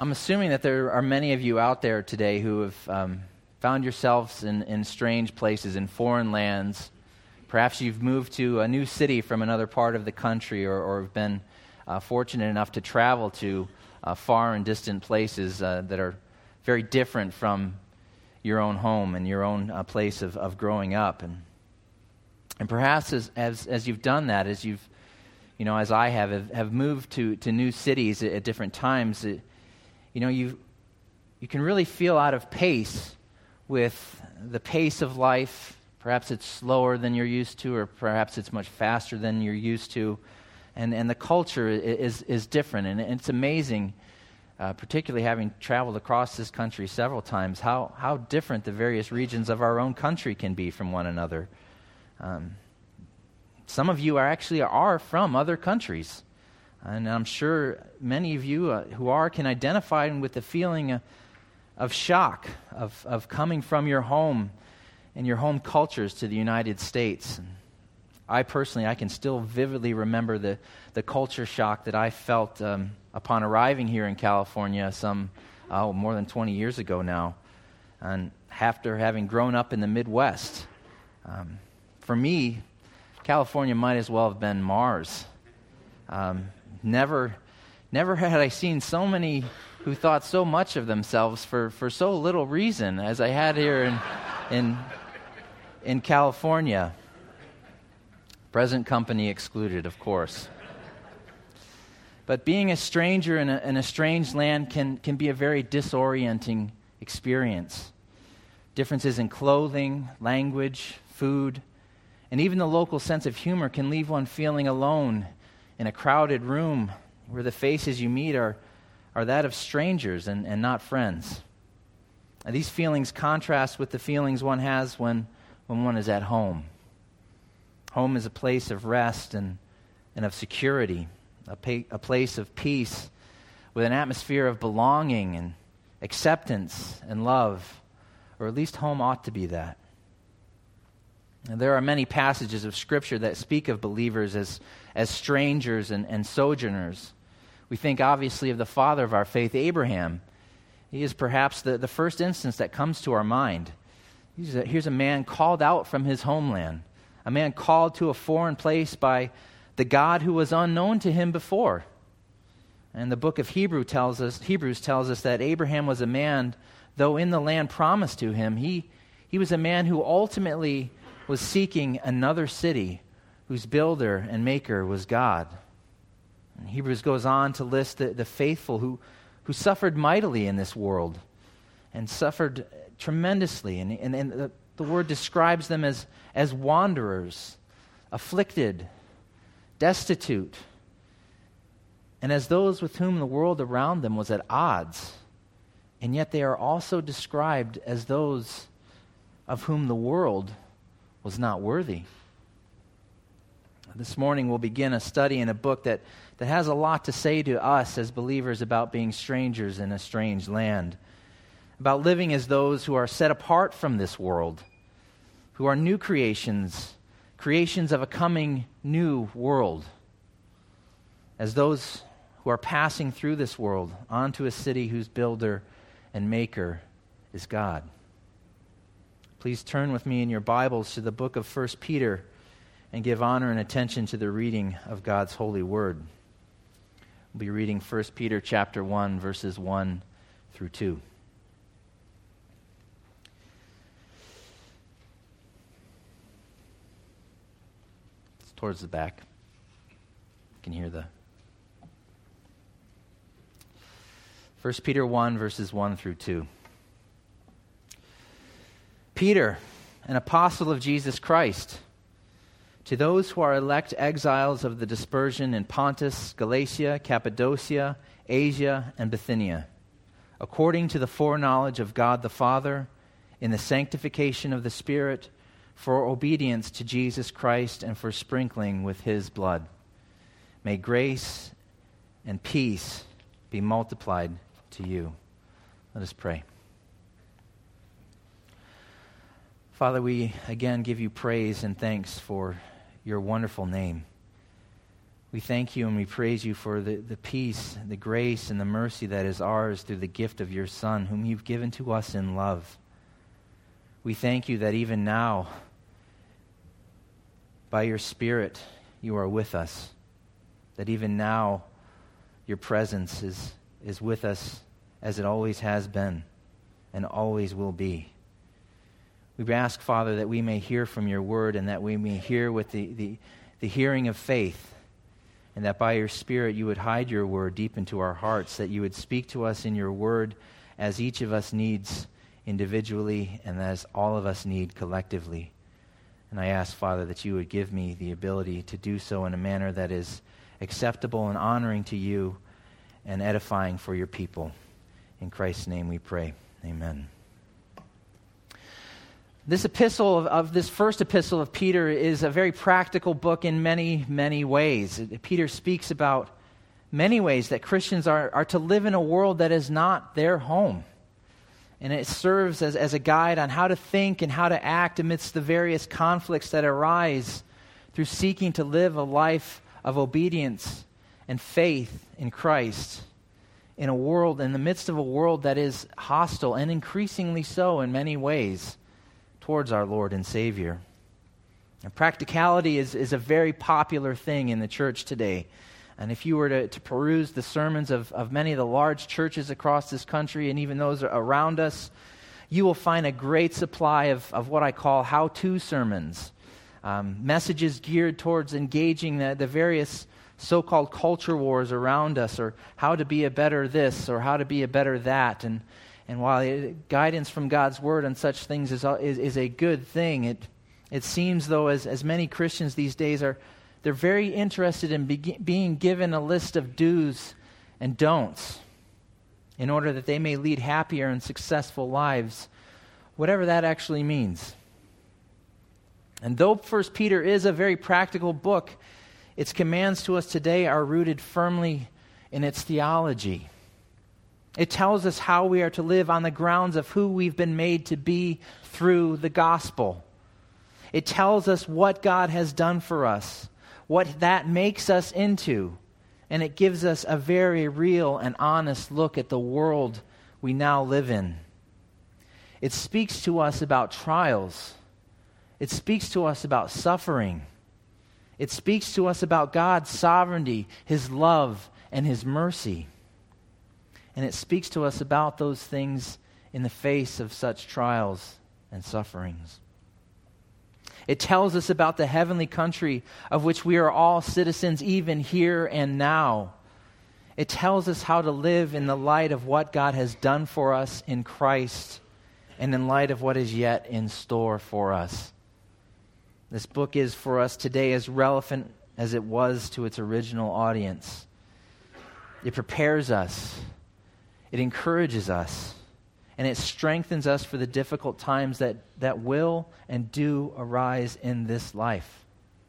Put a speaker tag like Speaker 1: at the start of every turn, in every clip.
Speaker 1: I'm assuming that there are many of you out there today who have found yourselves in strange places, in foreign lands. Perhaps you've moved to a new city from another part of the country, or have been fortunate enough to travel to far and distant places that are very different from your own home and your own place of growing up. And perhaps as you've done that, as you've, as I have moved to new cities at different times, you can really feel out of pace with the pace of life. Perhaps it's slower than you're used to, or perhaps it's much faster than you're used to. And the culture is different. And it's amazing, particularly having traveled across this country several times, how different the various regions of our own country can be from one another. Some of you are from other countries. And I'm sure many of you who are can identify with the feeling of shock of coming from your home and your home cultures to the United States. And I can still vividly remember the culture shock that I felt upon arriving here in California more than 20 years ago now, and after having grown up in the Midwest. For me, California might as well have been Mars. Never had I seen so many who thought so much of themselves for so little reason as I had here in California. Present company excluded, of course. But being a stranger in a strange land can be a very disorienting experience. Differences in clothing, language, food, and even the local sense of humor can leave one feeling alone in a crowded room where the faces you meet are that of strangers and not friends. And these feelings contrast with the feelings one has when one is at home. Home is a place of rest and of security, a place of peace with an atmosphere of belonging and acceptance and love, or at least home ought to be that. And there are many passages of Scripture that speak of believers as strangers and sojourners. We think obviously of the father of our faith, Abraham. He is perhaps the first instance that comes to our mind. Here's a man called out from his homeland, a man called to a foreign place by the God who was unknown to him before. And the book of Hebrews tells us that Abraham was a man, though in the land promised to him, he was a man who ultimately was seeking another city whose builder and maker was God. And Hebrews goes on to list the faithful who suffered mightily in this world and suffered tremendously. And the word describes them as wanderers, afflicted, destitute, and as those with whom the world around them was at odds. And yet they are also described as those of whom the world was not worthy. This morning we'll begin a study in a book that has a lot to say to us as believers about being strangers in a strange land, about living as those who are set apart from this world, who are new creations of a coming new world, as those who are passing through this world onto a city whose builder and maker is God. Please turn with me in your Bibles to the book of 1 Peter and give honor and attention to the reading of God's holy word. We'll be reading 1 Peter chapter 1, verses 1 through 2. It's towards the back. You can hear the 1 Peter 1, verses 1 through 2. Peter, an apostle of Jesus Christ, to those who are elect exiles of the dispersion in Pontus, Galatia, Cappadocia, Asia, and Bithynia, according to the foreknowledge of God the Father, in the sanctification of the Spirit, for obedience to Jesus Christ and for sprinkling with His blood. May grace and peace be multiplied to you. Let us pray. Father, we again give you praise and thanks for your wonderful name. We thank you and we praise you for the peace, the grace, and the mercy that is ours through the gift of your Son, whom you've given to us in love. We thank you that even now, by your Spirit, you are with us. That even now, your presence is with us as it always has been and always will be. We ask, Father, that we may hear from your word and that we may hear with the hearing of faith, and that by your Spirit you would hide your word deep into our hearts, that you would speak to us in your word as each of us needs individually and as all of us need collectively. And I ask, Father, that you would give me the ability to do so in a manner that is acceptable and honoring to you and edifying for your people. In Christ's name we pray. Amen. This epistle of this first epistle of Peter is a very practical book in many, many ways. Peter speaks about many ways that Christians are to live in a world that is not their home. And it serves as a guide on how to think and how to act amidst the various conflicts that arise through seeking to live a life of obedience and faith in Christ in the midst of a world that is hostile and increasingly so in many ways towards our Lord and Savior. And practicality is a very popular thing in the church today. And if you were to peruse the sermons of many of the large churches across this country and even those around us, you will find a great supply of what I call how-to sermons, messages geared towards engaging the various so-called culture wars around us, or how to be a better this or how to be a better that. And while guidance from God's Word on such things is a good thing, it seems, though, as many Christians these days they're very interested in being given a list of do's and don'ts in order that they may lead happier and successful lives, whatever that actually means. And though 1 Peter is a very practical book, its commands to us today are rooted firmly in its theology. It tells us how we are to live on the grounds of who we've been made to be through the gospel. It tells us what God has done for us, what that makes us into, and it gives us a very real and honest look at the world we now live in. It speaks to us about trials. It speaks to us about suffering. It speaks to us about God's sovereignty, His love, and His mercy. And it speaks to us about those things in the face of such trials and sufferings. It tells us about the heavenly country of which we are all citizens, even here and now. It tells us how to live in the light of what God has done for us in Christ and in light of what is yet in store for us. This book is for us today as relevant as it was to its original audience. It prepares us. It encourages us, and it strengthens us for the difficult times that will and do arise in this life.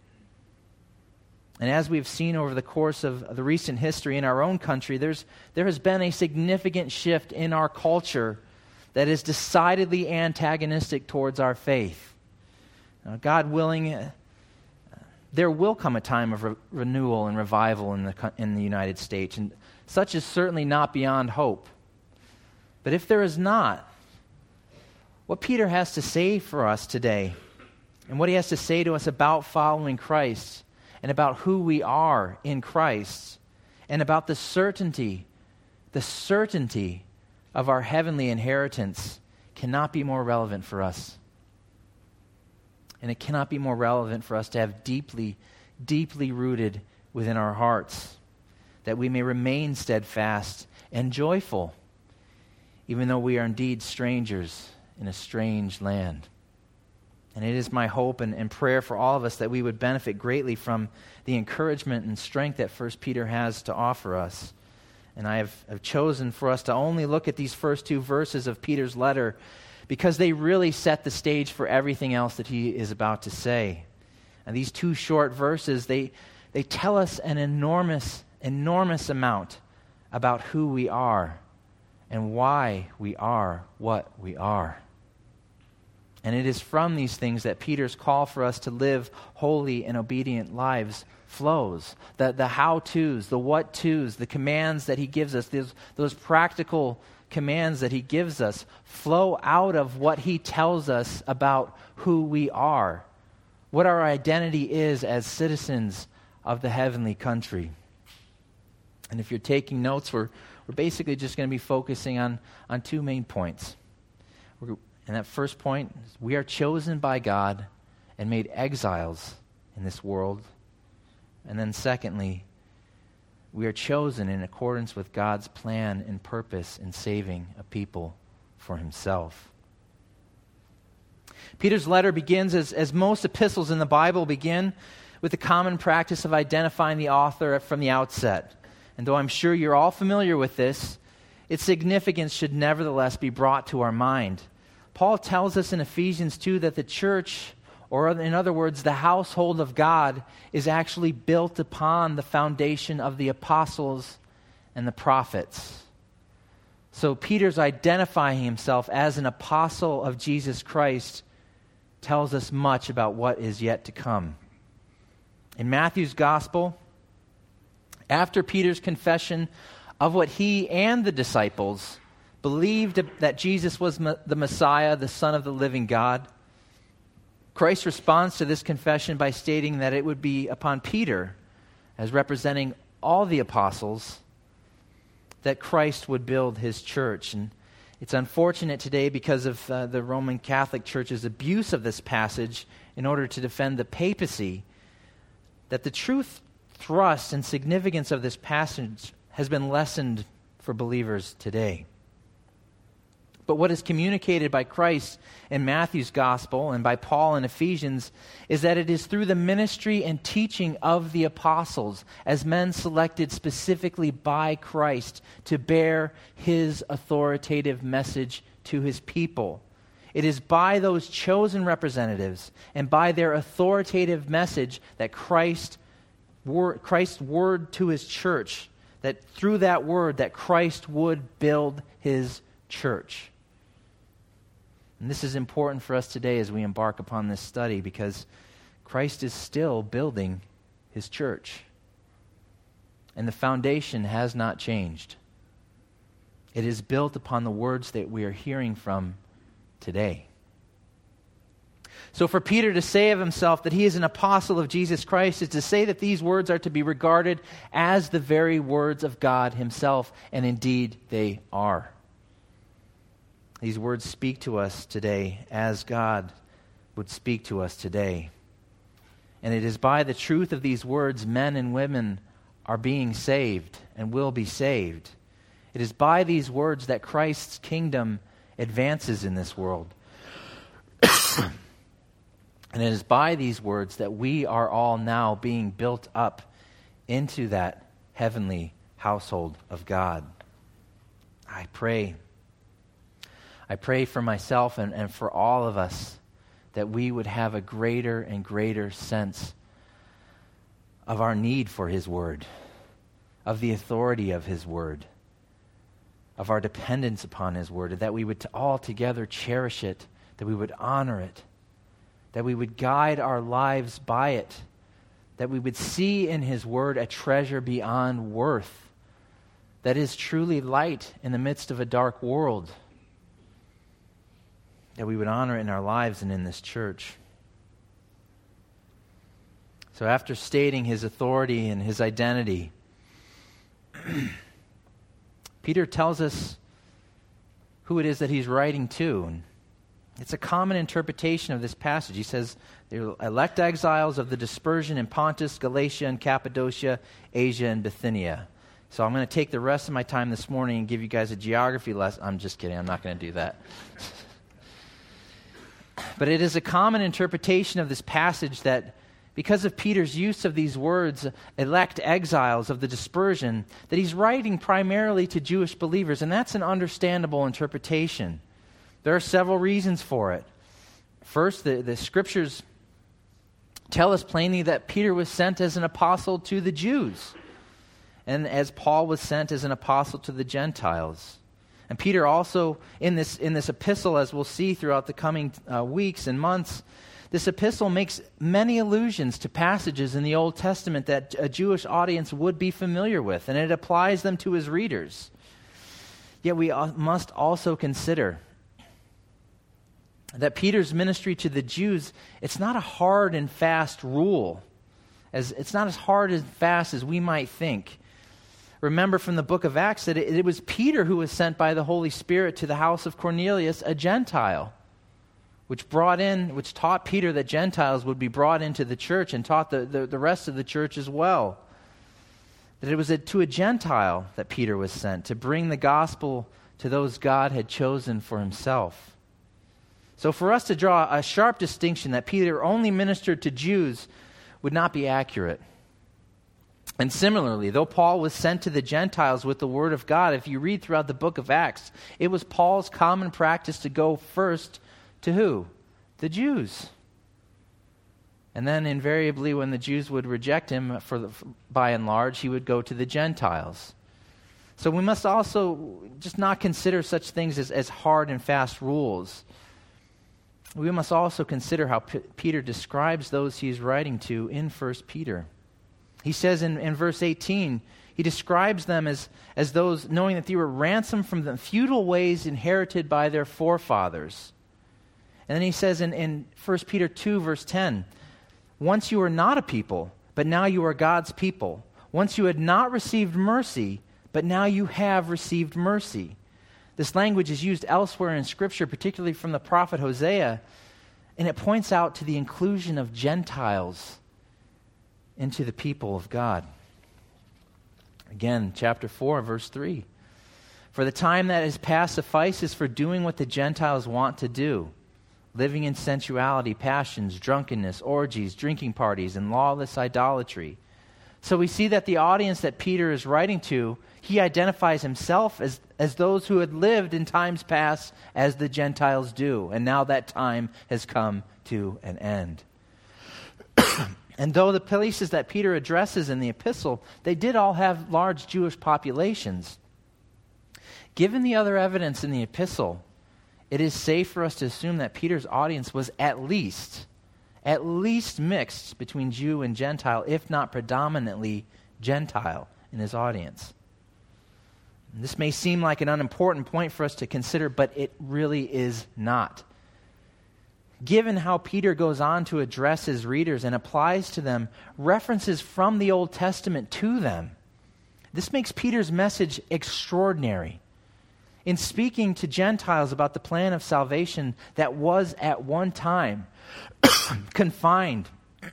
Speaker 1: And as we've seen over the course of the recent history in our own country, there has been a significant shift in our culture that is decidedly antagonistic towards our faith. Now, God willing, there will come a time of renewal and revival in the United States, and such is certainly not beyond hope. But if there is not, what Peter has to say for us today, and what he has to say to us about following Christ, and about who we are in Christ, and about the certainty of our heavenly inheritance, cannot be more relevant for us. And it cannot be more relevant for us to have deeply, deeply rooted within our hearts, that we may remain steadfast and joyful, even though we are indeed strangers in a strange land. And it is my hope and prayer for all of us that we would benefit greatly from the encouragement and strength that 1 Peter has to offer us. And I have chosen for us to only look at these first two verses of Peter's letter because they really set the stage for everything else that he is about to say. And these two short verses, they tell us an enormous amount about who we are and why we are what we are. And it is from these things that Peter's call for us to live holy and obedient lives flows. The how-tos, the what-tos, the commands that he gives us, those practical commands that he gives us flow out of what he tells us about who we are, what our identity is as citizens of the heavenly country. And if you're taking notes, we're basically just going to be focusing on two main points. And that first point is we are chosen by God and made exiles in this world. And then secondly, we are chosen in accordance with God's plan and purpose in saving a people for himself. Peter's letter begins, as most epistles in the Bible begin, with the common practice of identifying the author from the outset. And though I'm sure you're all familiar with this, its significance should nevertheless be brought to our mind. Paul tells us in Ephesians 2 that the church, or in other words, the household of God, is actually built upon the foundation of the apostles and the prophets. So Peter's identifying himself as an apostle of Jesus Christ tells us much about what is yet to come. In Matthew's gospel, after Peter's confession of what he and the disciples believed that Jesus was the Messiah, the Son of the living God, Christ responds to this confession by stating that it would be upon Peter, as representing all the apostles, that Christ would build his church. And it's unfortunate today because of the Roman Catholic Church's abuse of this passage in order to defend the papacy, that the truth, thrust, and significance of this passage has been lessened for believers today. But what is communicated by Christ in Matthew's gospel and by Paul in Ephesians is that it is through the ministry and teaching of the apostles, as men selected specifically by Christ to bear his authoritative message to his people. It is by those chosen representatives and by their authoritative message that Christ's word to his church, that through that word that Christ would build his church. And this is important for us today as we embark upon this study, because Christ is still building his church. And the foundation has not changed. It is built upon the words that we are hearing from today. So for Peter to say of himself that he is an apostle of Jesus Christ is to say that these words are to be regarded as the very words of God himself, and indeed they are. These words speak to us today as God would speak to us today. And it is by the truth of these words men and women are being saved and will be saved. It is by these words that Christ's kingdom advances in this world. And it is by these words that we are all now being built up into that heavenly household of God. I pray for myself and for all of us that we would have a greater and greater sense of our need for his word, of the authority of his word, of our dependence upon his word, that we would all together cherish it, that we would honor it, that we would guide our lives by it, that we would see in his word a treasure beyond worth, that is truly light in the midst of a dark world, that we would honor it in our lives and in this church. So after stating his authority and his identity, Peter tells us who it is that he's writing to. And it's a common interpretation of this passage. He says, they're elect exiles of the dispersion in Pontus, Galatia, and Cappadocia, Asia, and Bithynia. So I'm going to take the rest of my time this morning and give you guys a geography lesson. I'm just kidding. I'm not going to do that. But it is a common interpretation of this passage that because of Peter's use of these words, elect exiles of the dispersion, that he's writing primarily to Jewish believers, and that's an understandable interpretation. There are several reasons for it. First, the scriptures tell us plainly that Peter was sent as an apostle to the Jews, and as Paul was sent as an apostle to the Gentiles. And Peter also, in this epistle, as we'll see throughout the coming weeks and months, this epistle makes many allusions to passages in the Old Testament that a Jewish audience would be familiar with, and it applies them to his readers. Yet we must also consider that Peter's ministry to the Jews, it's not a hard and fast rule. It's not as hard and fast as we might think. Remember from the book of Acts that it was Peter who was sent by the Holy Spirit to the house of Cornelius, a Gentile, which taught Peter that Gentiles would be brought into the church and taught the rest of the church as well. That it was to a Gentile that Peter was sent to bring the gospel to those God had chosen for himself. So for us to draw a sharp distinction that Peter only ministered to Jews would not be accurate. And similarly, though Paul was sent to the Gentiles with the word of God, if you read throughout the book of Acts, it was Paul's common practice to go first to who? The Jews. And then invariably when the Jews would reject him, by and large, he would go to the Gentiles. So we must also just not consider such things as hard and fast rules. We must also consider how Peter describes those he's writing to in 1 Peter. He says in verse 18, he describes them as those knowing that they were ransomed from the futile ways inherited by their forefathers. And then he says in 1 Peter 2, verse 10, once you were not a people, but now you are God's people. Once you had not received mercy, but now you have received mercy. This language is used elsewhere in Scripture, particularly from the prophet Hosea, and it points out to the inclusion of Gentiles into the people of God. Again, chapter 4, verse 3. For the time that is past suffices for doing what the Gentiles want to do, living in sensuality, passions, drunkenness, orgies, drinking parties, and lawless idolatry. So we see that the audience that Peter is writing to, he identifies himself as those who had lived in times past as the Gentiles do. And now that time has come to an end. And though the places that Peter addresses in the epistle, they did all have large Jewish populations. Given the other evidence in the epistle, it is safe for us to assume that Peter's audience was at least mixed between Jew and Gentile, if not predominantly Gentile in his audience. And this may seem like an unimportant point for us to consider, but it really is not. Given how Peter goes on to address his readers and applies to them references from the Old Testament to them, this makes Peter's message extraordinary. In speaking to Gentiles about the plan of salvation that was at one time confined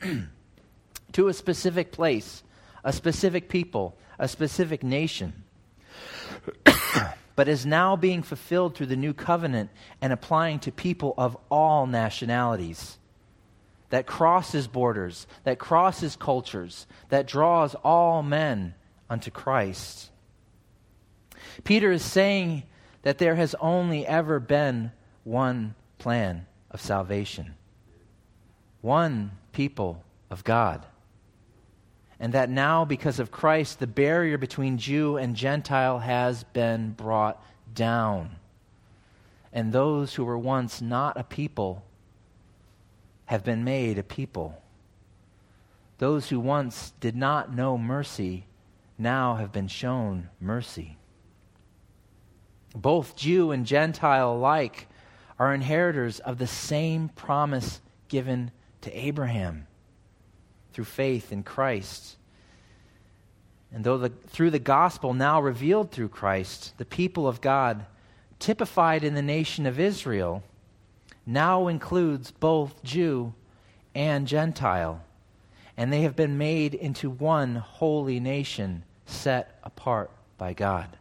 Speaker 1: to a specific place, a specific people, a specific nation, but is now being fulfilled through the new covenant and applying to people of all nationalities, that crosses borders, that crosses cultures, that draws all men unto Christ. Peter is saying that there has only ever been one plan of salvation, one people of God. And that now, because of Christ, the barrier between Jew and Gentile has been brought down. And those who were once not a people have been made a people. Those who once did not know mercy now have been shown mercy. Both Jew and Gentile alike are inheritors of the same promise given to Abraham through faith in Christ. And though through the gospel now revealed through Christ, the people of God, typified in the nation of Israel, now includes both Jew and Gentile. And they have been made into one holy nation set apart by God.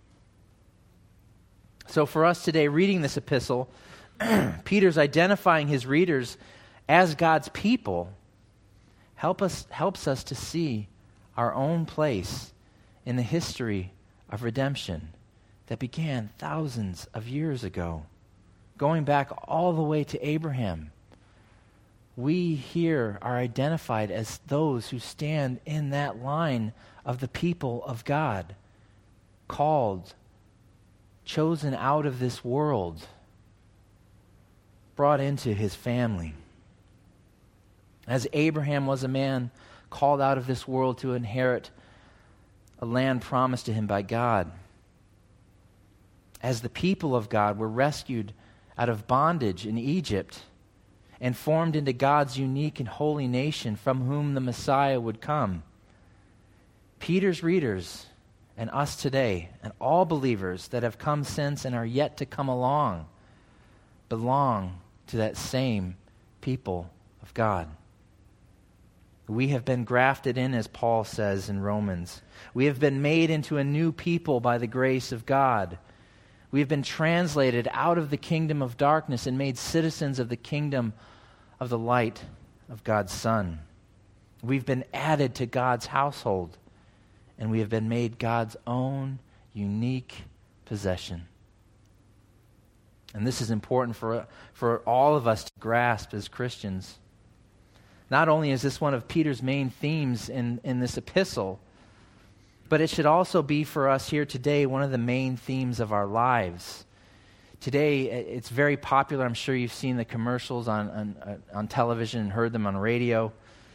Speaker 1: So for us today, reading this epistle, Peter's identifying his readers as God's people helps us to see our own place in the history of redemption that began thousands of years ago, going back all the way to Abraham. We here are identified as those who stand in that line of the people of God, called chosen out of this world, brought into his family. As Abraham was a man called out of this world to inherit a land promised to him by God. As the people of God were rescued out of bondage in Egypt and formed into God's unique and holy nation from whom the Messiah would come. Peter's readers and us today and all believers that have come since and are yet to come along belong to that same people of God. We have been grafted in, as Paul says in Romans. We have been made into a new people by the grace of God. We have been translated out of the kingdom of darkness and made citizens of the kingdom of the light of God's Son. We've been added to God's household, and we have been made God's own unique possession. And this is important for all of us to grasp as Christians. Not only is this one of Peter's main themes in this epistle, but it should also be for us here today one of the main themes of our lives. Today, it's very popular. I'm sure you've seen the commercials on television and heard them on radio.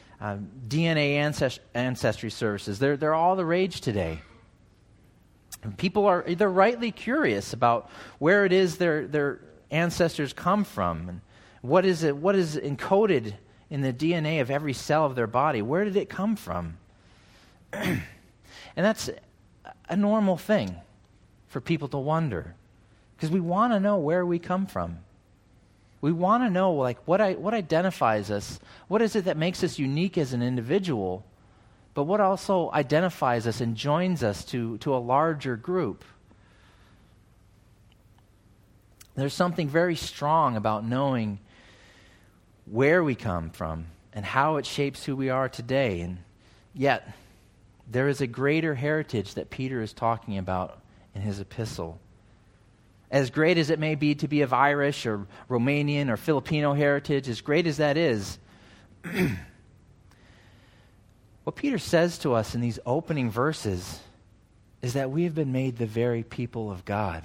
Speaker 1: DNA ancestry services, they're all the rage today. And people they're rightly curious about where it is their ancestors come from, and what is encoded in the DNA of every cell of their body. Where did it come from? And that's a normal thing for people to wonder, because we want to know where we come from. We want to know, like, what identifies us. What is it that makes us unique as an individual, but what also identifies us and joins us to a larger group? There's something very strong about knowing where we come from and how it shapes who we are today. And yet, there is a greater heritage that Peter is talking about in his epistle. As great as it may be to be of Irish or Romanian or Filipino heritage, as great as that is, what Peter says to us in these opening verses is that we have been made the very people of God.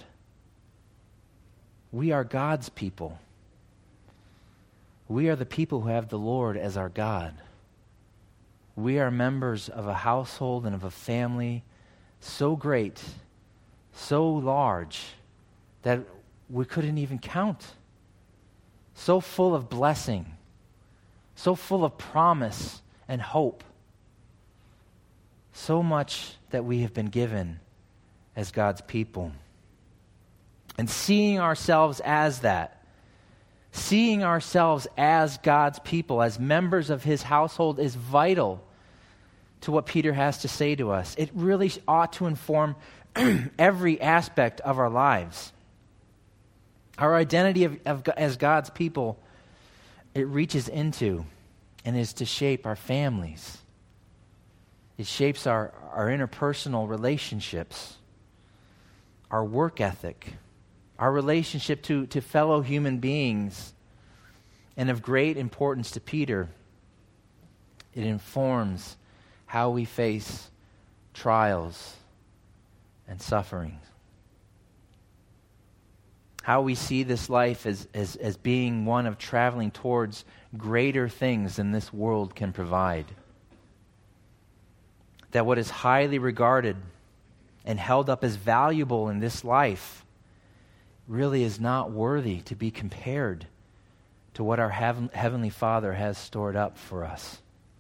Speaker 1: We are God's people. We are the people who have the Lord as our God. We are members of a household and of a family so great, so large, that we couldn't even count. So full of blessing, so full of promise and hope. So much that we have been given as God's people. And seeing ourselves as that, seeing ourselves as God's people, as members of his household, is vital to what Peter has to say to us. It really ought to inform every aspect of our lives. Our identity as God's people, it reaches into and is to shape our families. It shapes our interpersonal relationships, our work ethic, our relationship to fellow human beings, and of great importance to Peter, it informs how we face trials and sufferings. How we see this life as being one of traveling towards greater things than this world can provide. That what is highly regarded and held up as valuable in this life really is not worthy to be compared to what our Heavenly Father has stored up for us.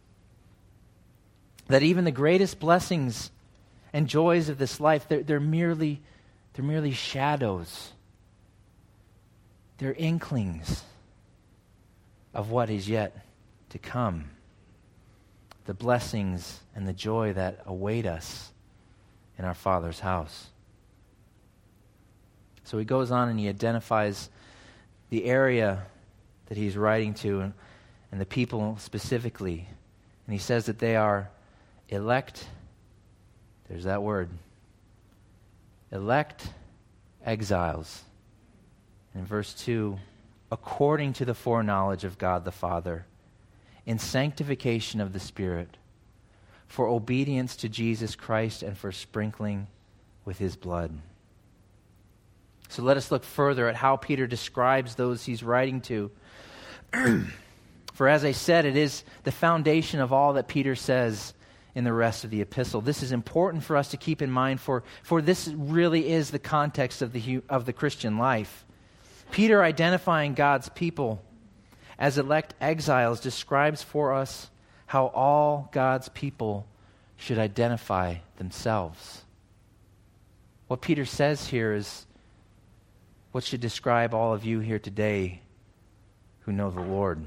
Speaker 1: That even the greatest blessings and joys of this life, they're merely shadows. They're inklings of what is yet to come. The blessings and the joy that await us in our Father's house. So he goes on and he identifies the area that he's writing to and the people specifically. And he says that they are elect, there's that word, elect exiles. In verse 2, according to the foreknowledge of God the Father, in sanctification of the Spirit, for obedience to Jesus Christ and for sprinkling with his blood. So let us look further at how Peter describes those he's writing to. For as I said, it is the foundation of all that Peter says in the rest of the epistle. This is important for us to keep in mind, for this really is the context of the Christian life. Peter, identifying God's people as elect exiles, describes for us how all God's people should identify themselves. What Peter says here is what should describe all of you here today who know the Lord.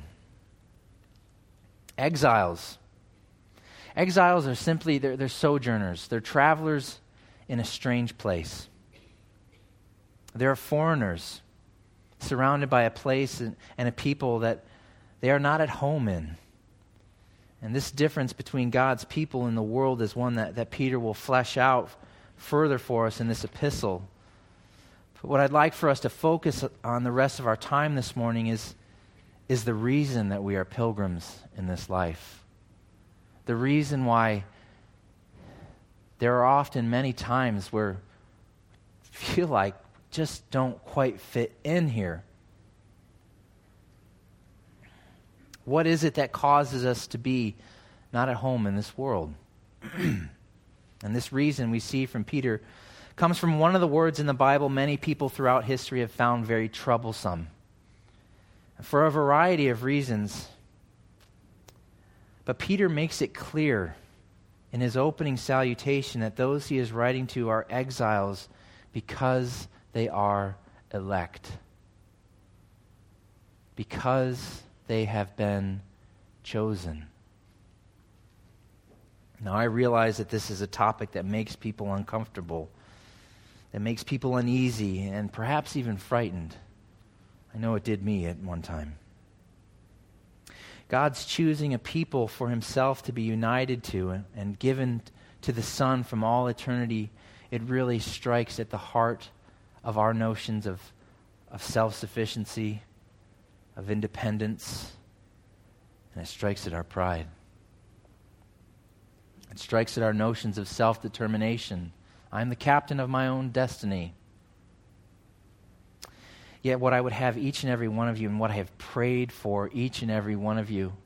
Speaker 1: Exiles. Exiles are simply, they're sojourners. They're travelers in a strange place. They're foreigners surrounded by a place and a people that they are not at home in. And this difference between God's people and the world is one that Peter will flesh out further for us in this epistle. But what I'd like for us to focus on the rest of our time this morning is the reason that we are pilgrims in this life. The reason why there are often many times where we feel like just don't quite fit in here. What is it that causes us to be not at home in this world? And this reason we see from Peter comes from one of the words in the Bible many people throughout history have found very troublesome, for a variety of reasons. But Peter makes it clear in his opening salutation that those he is writing to are exiles because they are elect. Because they have been chosen. Now, I realize that this is a topic that makes people uncomfortable, that makes people uneasy, and perhaps even frightened. I know it did me at one time. God's choosing a people for himself to be united to and given to the Son from all eternity, it really strikes at the heart of our notions of self-sufficiency, of independence, and it strikes at our pride. It strikes at our notions of self-determination. I'm the captain of my own destiny. Yet what I would have each and every one of you, and what I have prayed for each and every one of you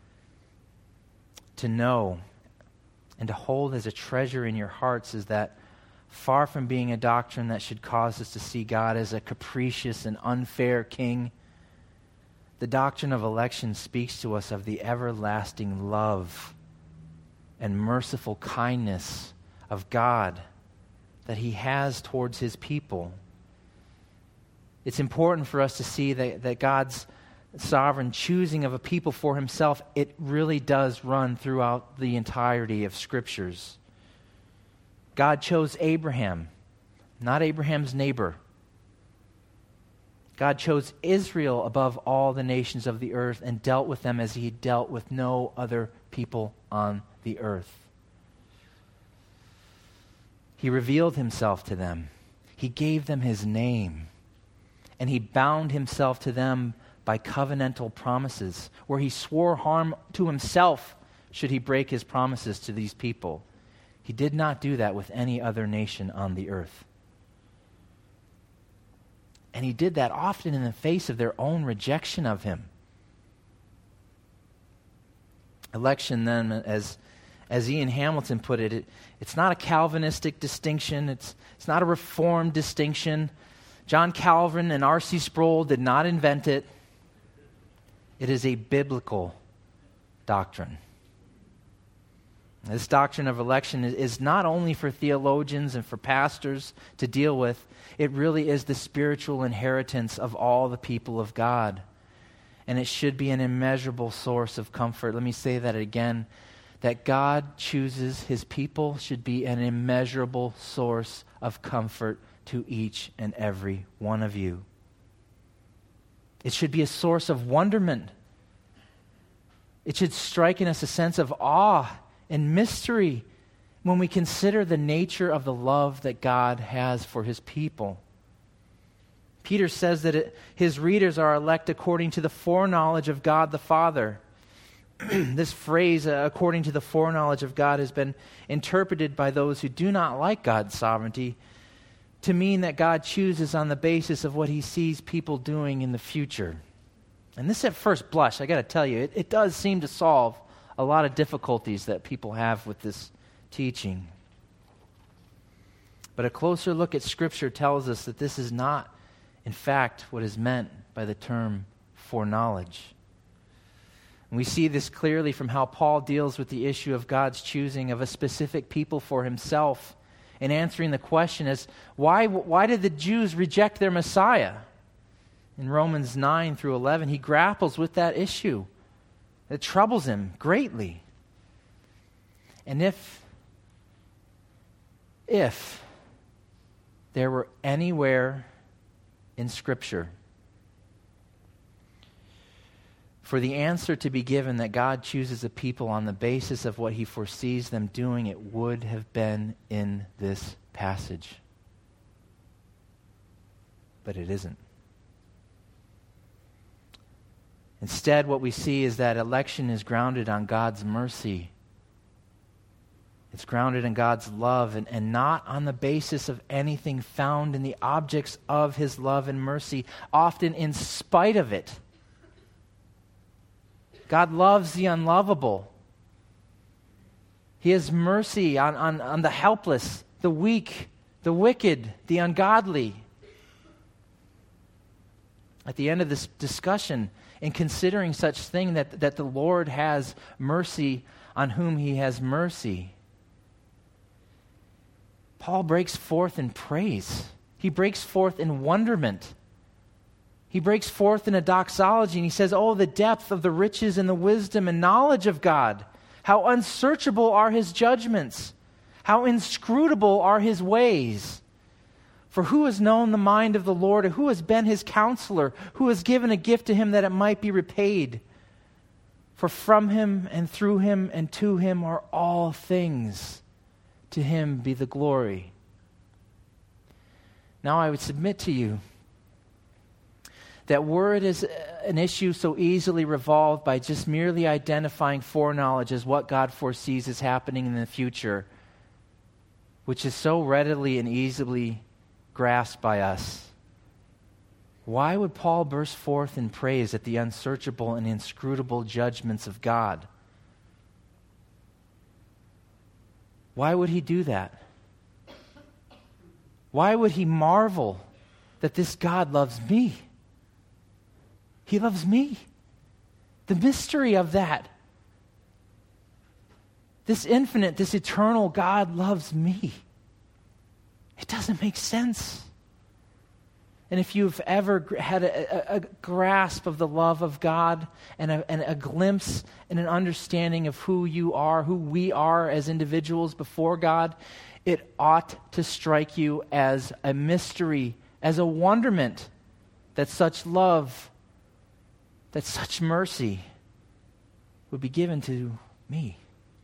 Speaker 1: to know and to hold as a treasure in your hearts, is that far from being a doctrine that should cause us to see God as a capricious and unfair king, the doctrine of election speaks to us of the everlasting love and merciful kindness of God that he has towards his people. It's important for us to see that God's sovereign choosing of a people for himself, it really does run throughout the entirety of Scriptures. God chose Abraham, not Abraham's neighbor. God chose Israel above all the nations of the earth and dealt with them as he dealt with no other people on the earth. He revealed himself to them. He gave them his name. And he bound himself to them by covenantal promises, where he swore harm to himself should he break his promises to these people. He did not do that with any other nation on the earth. And he did that often in the face of their own rejection of him. Election, then, as Ian Hamilton put it, it's not a Calvinistic distinction. It's not a Reformed distinction. John Calvin and R.C. Sproul did not invent it. It is a biblical doctrine. This doctrine of election is not only for theologians and for pastors to deal with, it really is the spiritual inheritance of all the people of God. And it should be an immeasurable source of comfort. Let me say that again. That God chooses his people should be an immeasurable source of comfort to each and every one of you. It should be a source of wonderment. It should strike in us a sense of awe and mystery when we consider the nature of the love that God has for his people. Peter says that his readers are elect according to the foreknowledge of God the Father. This phrase, according to the foreknowledge of God, has been interpreted by those who do not like God's sovereignty to mean that God chooses on the basis of what he sees people doing in the future. And this, at first blush, I got to tell you, it does seem to solve a lot of difficulties that people have with this teaching. But a closer look at Scripture tells us that this is not, in fact, what is meant by the term foreknowledge. And we see this clearly from how Paul deals with the issue of God's choosing of a specific people for himself in answering the question as, why did the Jews reject their Messiah? In Romans 9 through 11, he grapples with that issue. It troubles him greatly. And if there were anywhere in Scripture for the answer to be given that God chooses a people on the basis of what he foresees them doing, it would have been in this passage. But it isn't. Instead, what we see is that election is grounded on God's mercy. It's grounded in God's love and not on the basis of anything found in the objects of his love and mercy, often in spite of it. God loves the unlovable. He has mercy on the helpless, the weak, the wicked, the ungodly. At the end of this discussion, in considering such thing that the Lord has mercy on whom he has mercy, Paul breaks forth in praise. He breaks forth in wonderment. He breaks forth in a doxology, and he says, oh, the depth of the riches and the wisdom and knowledge of God. How unsearchable are his judgments. How inscrutable are his ways. For who has known the mind of the Lord? Or who has been his counselor? Who has given a gift to him that it might be repaid? For from him and through him and to him are all things. To him be the glory. Now I would submit to you that were it is an issue so easily resolved by just merely identifying foreknowledge as what God foresees is happening in the future, which is so readily and easily grasped by us, why would Paul burst forth in praise at the unsearchable and inscrutable judgments of God? Why would he do that? Why would he marvel that this God loves me? He loves me. The mystery of that. This infinite, this eternal God loves me. It doesn't make sense. And if you've ever had a grasp of the love of God and a glimpse and an understanding of who you are, who we are as individuals before God, it ought to strike you as a mystery, as a wonderment that such love, that such mercy would be given to me.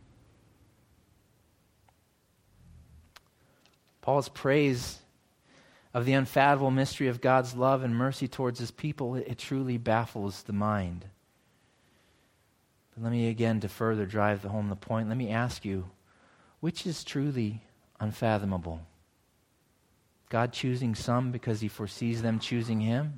Speaker 1: Paul's praise of the unfathomable mystery of God's love and mercy towards his people, it truly baffles the mind. But let me again, to further drive home the point, let me ask you, which is truly unfathomable? God choosing some because he foresees them choosing him?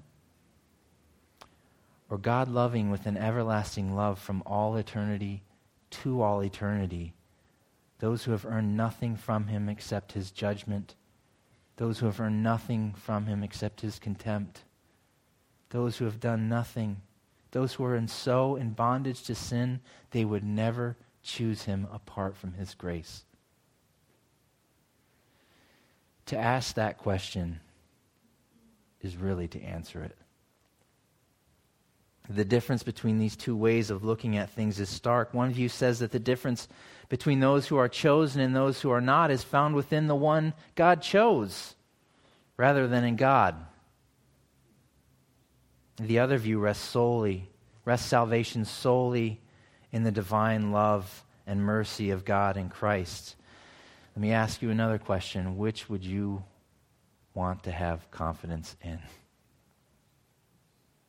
Speaker 1: Or God loving with an everlasting love from all eternity to all eternity those who have earned nothing from him except his judgment, those who have earned nothing from him except his contempt, those who have done nothing, those who are so in bondage to sin they would never choose him apart from his grace? To ask that question is really to answer it. The difference between these two ways of looking at things is stark. One view says that the difference between those who are chosen and those who are not is found within the one God chose, rather than in God. The other view rests salvation solely in the divine love and mercy of God in Christ. Let me ask you another question. Which would you want to have confidence in?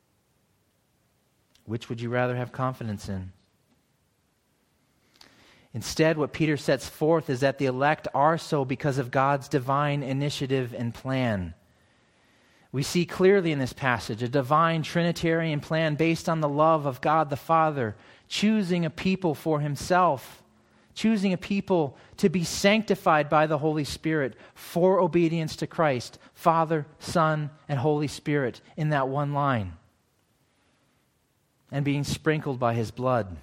Speaker 1: Which would you rather have confidence in? Instead, what Peter sets forth is that the elect are so because of God's divine initiative and plan. We see clearly in this passage a divine Trinitarian plan based on the love of God the Father, choosing a people for himself, choosing a people to be sanctified by the Holy Spirit for obedience to Christ, Father, Son, and Holy Spirit in that one line, and being sprinkled by his blood.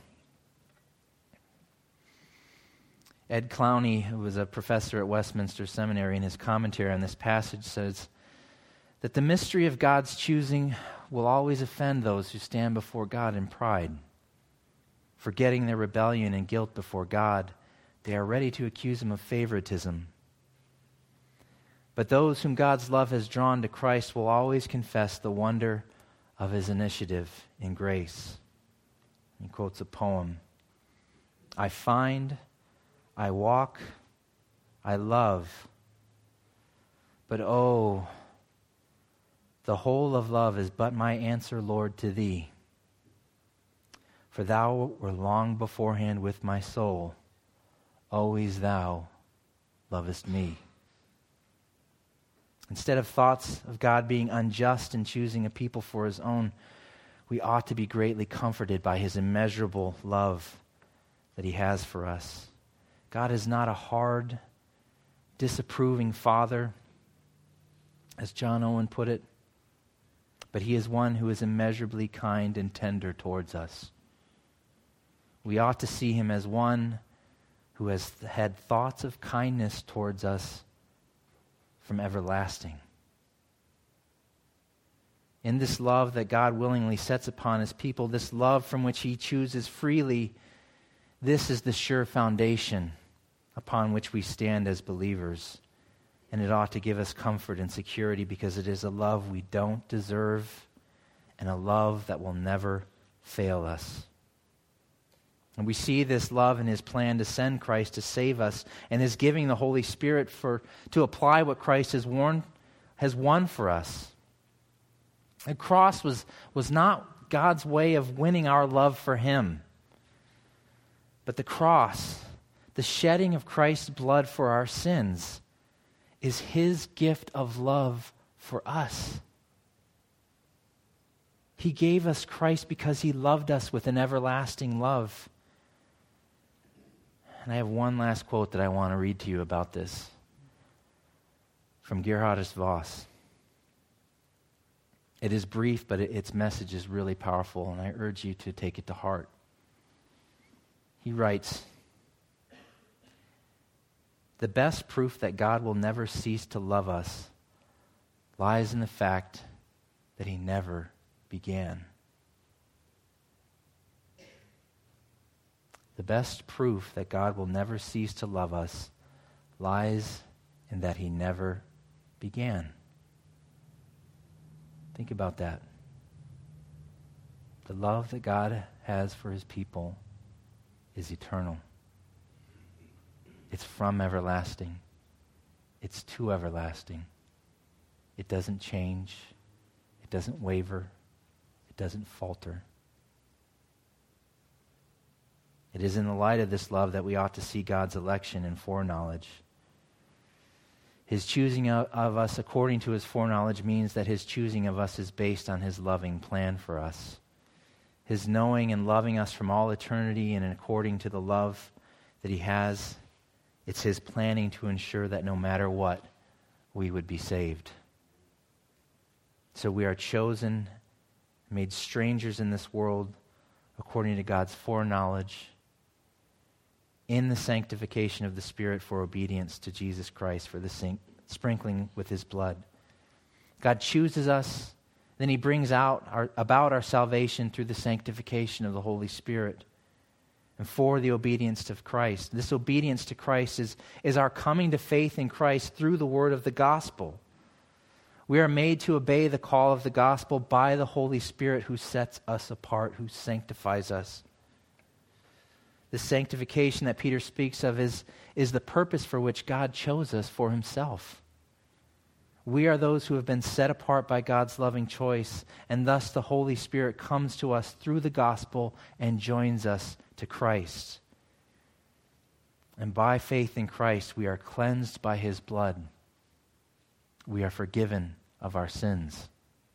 Speaker 1: Ed Clowney, who was a professor at Westminster Seminary, in his commentary on this passage says that the mystery of God's choosing will always offend those who stand before God in pride. Forgetting their rebellion and guilt before God, they are ready to accuse him of favoritism. But those whom God's love has drawn to Christ will always confess the wonder of his initiative in grace. He quotes a poem. I find, I walk, I love, but oh, the whole of love is but my answer, Lord, to thee. For thou were long beforehand with my soul, always thou lovest me. Instead of thoughts of God being unjust in choosing a people for his own, we ought to be greatly comforted by his immeasurable love that he has for us. God is not a hard, disapproving father, as John Owen put it, but he is one who is immeasurably kind and tender towards us. We ought to see him as one who has had thoughts of kindness towards us from everlasting. In this love that God willingly sets upon his people, this love from which he chooses freely, this is the sure foundation upon which we stand as believers. And it ought to give us comfort and security because it is a love we don't deserve and a love that will never fail us. And we see this love in his plan to send Christ to save us and his giving the Holy Spirit to apply what Christ has won for us. The cross was not God's way of winning our love for him. But the cross, the shedding of Christ's blood for our sins, is his gift of love for us. He gave us Christ because he loved us with an everlasting love. And I have one last quote that I want to read to you about this from Gerhardus Voss. It is brief, but its message is really powerful, and I urge you to take it to heart. He writes, "The best proof that God will never cease to love us lies in the fact that he never began." The best proof that God will never cease to love us lies in that he never began. Think about that. The love that God has for his people is eternal. It's from everlasting. It's to everlasting. It doesn't change. It doesn't waver. It doesn't falter. It is in the light of this love that we ought to see God's election and foreknowledge. His choosing of us according to his foreknowledge means that his choosing of us is based on his loving plan for us. His knowing and loving us from all eternity and according to the love that he has, it's his planning to ensure that no matter what, we would be saved. So we are chosen, made strangers in this world according to God's foreknowledge, in the sanctification of the Spirit for obedience to Jesus Christ, for the sprinkling with his blood. God chooses us, then he brings out about our salvation through the sanctification of the Holy Spirit and for the obedience to Christ. This obedience to Christ is our coming to faith in Christ through the word of the gospel. We are made to obey the call of the gospel by the Holy Spirit who sets us apart, who sanctifies us. The sanctification that Peter speaks of is the purpose for which God chose us for himself. We are those who have been set apart by God's loving choice, and thus the Holy Spirit comes to us through the gospel and joins us to Christ. And by faith in Christ, we are cleansed by his blood. We are forgiven of our sins.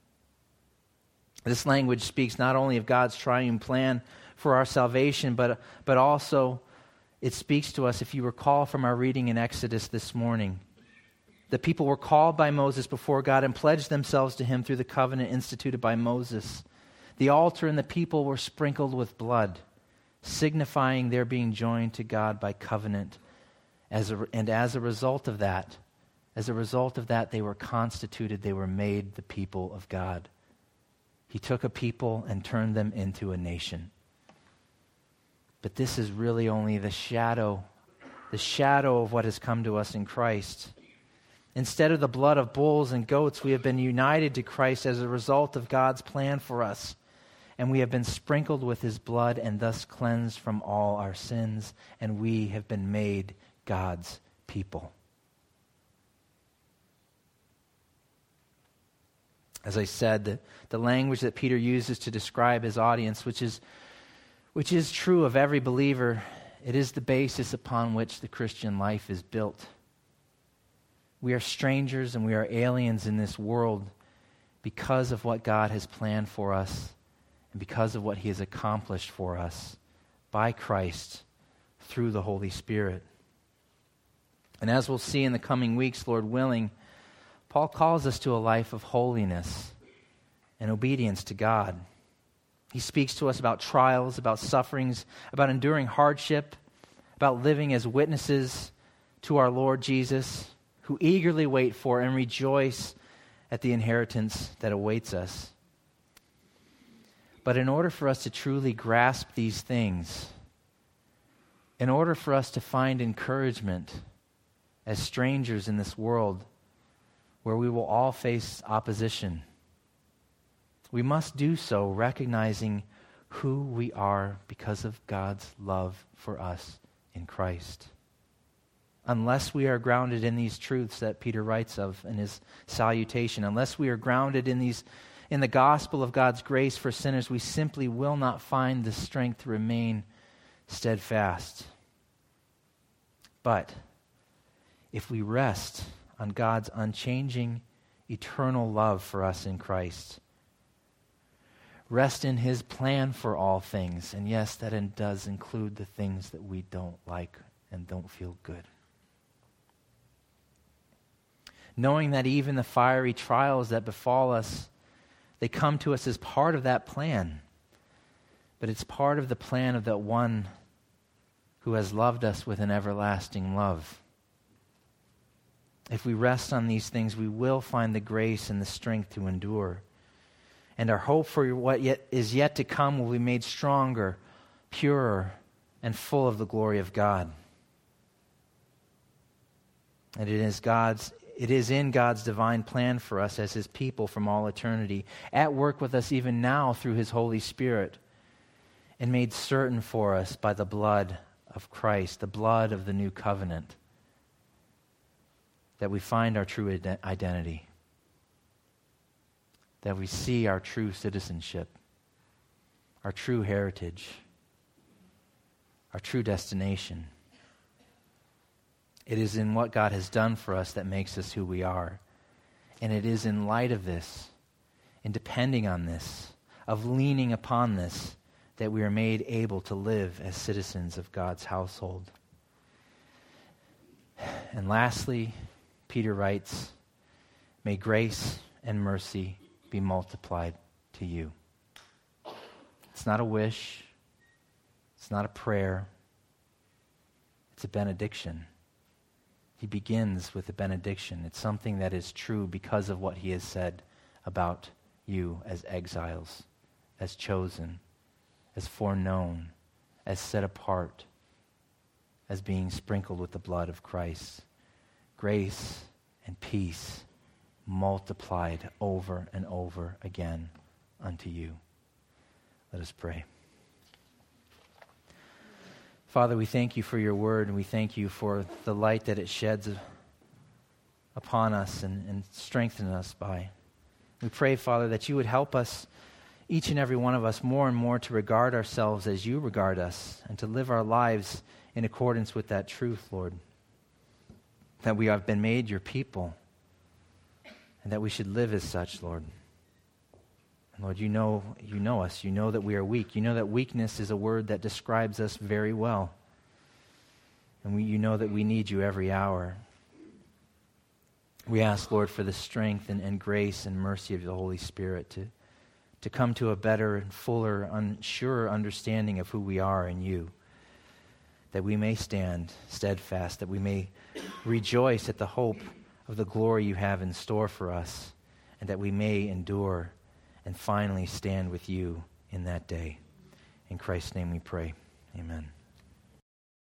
Speaker 1: This language speaks not only of God's triune plan for our salvation, but also it speaks to us, if you recall from our reading in Exodus this morning, the people were called by Moses before God and pledged themselves to him through the covenant instituted by Moses. The altar and the people were sprinkled with blood, signifying their being joined to God by covenant. As a result of that, they were constituted, they were made the people of God. He took a people and turned them into a nation. But this is really only the shadow of what has come to us in Christ. Instead of the blood of bulls and goats, we have been united to Christ as a result of God's plan for us. And we have been sprinkled with his blood and thus cleansed from all our sins. And we have been made God's people. As I said, the language that Peter uses to describe his audience, which is true of every believer, it is the basis upon which the Christian life is built. We are strangers and we are aliens in this world because of what God has planned for us and because of what he has accomplished for us by Christ through the Holy Spirit. And as we'll see in the coming weeks, Lord willing, Paul calls us to a life of holiness and obedience to God. He speaks to us about trials, about sufferings, about enduring hardship, about living as witnesses to our Lord Jesus, who eagerly wait for and rejoice at the inheritance that awaits us. But in order for us to truly grasp these things, in order for us to find encouragement as strangers in this world where we will all face opposition, we must do so recognizing who we are because of God's love for us in Christ. Unless we are grounded in these truths that Peter writes of in his salutation, unless we are grounded in the gospel of God's grace for sinners, we simply will not find the strength to remain steadfast. But if we rest on God's unchanging, eternal love for us in Christ, rest in his plan for all things, and yes, that does include the things that we don't like and don't feel good. Knowing that even the fiery trials that befall us, they come to us as part of that plan. But it's part of the plan of that one who has loved us with an everlasting love. If we rest on these things, we will find the grace and the strength to endure. And our hope for what is yet to come will be made stronger, purer, and full of the glory of God. And it is in God's divine plan for us as his people from all eternity, at work with us even now through his Holy Spirit, and made certain for us by the blood of Christ, the blood of the new covenant, that we find our true identity, that we see our true citizenship, our true heritage, our true destination. It is in what God has done for us that makes us who we are. And it is in light of this, in depending on this, of leaning upon this, that we are made able to live as citizens of God's household. And lastly, Peter writes, may grace and mercy be multiplied to you. It's not a wish. It's not a prayer. It's a benediction. He begins with a benediction. It's something that is true because of what he has said about you as exiles, as chosen, as foreknown, as set apart, as being sprinkled with the blood of Christ. Grace and peace multiplied over and over again unto you. Let us pray. Father, we thank you for your word, and we thank you for the light that it sheds upon us and strengthen us by. We pray, Father, that you would help us each and every one of us more and more to regard ourselves as you regard us and to live our lives in accordance with that truth, Lord. That we have been made your people and that we should live as such, Lord. And Lord, you know us. You know that we are weak. You know that weakness is a word that describes us very well. And you know that we need you every hour. We ask, Lord, for the strength and grace and mercy of the Holy Spirit to come to a better and fuller, surer understanding of who we are in you, that we may stand steadfast, that we may rejoice at the hope of the glory you have in store for us, and that we may endure and finally stand with you in that day. In Christ's name we pray. Amen.